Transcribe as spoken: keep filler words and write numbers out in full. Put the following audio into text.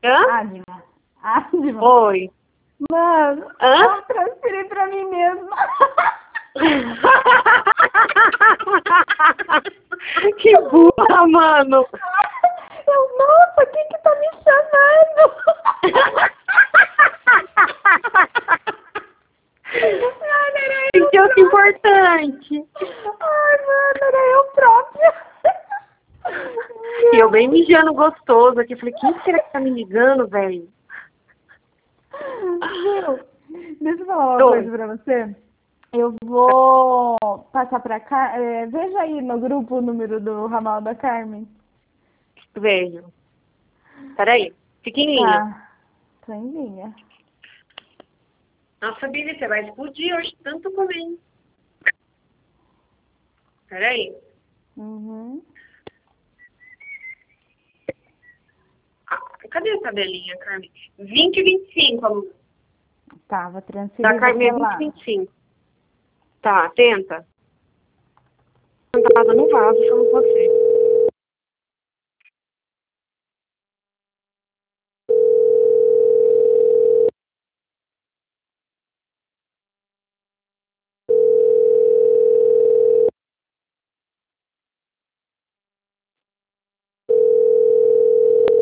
Hã? Adma. Adma. Oi. Mano, Hã? eu transferi pra mim mesma. Que burra, mano. Eu, nossa, quem que tá me chamando? Ai, era eu Isso é importante. Ai, mano, era eu própria. E eu bem mijando gostoso aqui. Falei, quem será que tá me ligando, velho? Viu? Deixa eu falar uma Oi. coisa pra você. Eu vou passar pra cá. É, veja aí no grupo o número do ramal da Carmen. Vejo. Peraí. Fica em linha. Tá. Tô em linha. Nossa, Billy, você vai explodir hoje, tanto comendo. Peraí. Uhum. Ah, cadê a tabelinha, Carmen? vinte e vinte e cinco, amor. Tá, vou transferir Da Carmen é você vinte lá. e vinte e cinco. Tá, tenta. Sentada no vaso falando com você.